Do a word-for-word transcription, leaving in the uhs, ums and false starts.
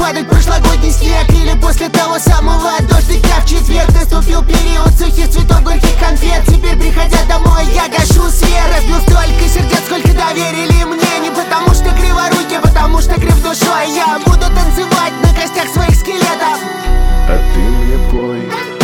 падать прошлогодний снег, или после того самого дождика в четверг наступил период сухих цветов, горьких конфет. Теперь, приходя домой, я гашу свет. Разбил столько сердец, сколько доверили мне. Не потому что криворукий, потому что крив душой. Я буду танцевать на костях своих скелетов. А ты мне пой.